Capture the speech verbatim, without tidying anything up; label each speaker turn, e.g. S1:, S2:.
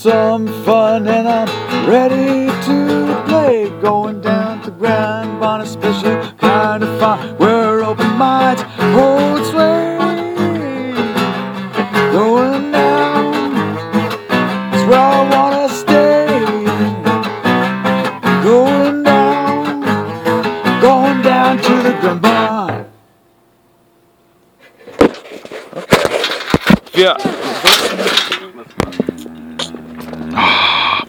S1: some fun and I'm ready to play. Going down to Grand on a special kind of fun where open minds hold sway. Going down is where I wanna stay. Going down, going down to the Grand Bar.
S2: Ja.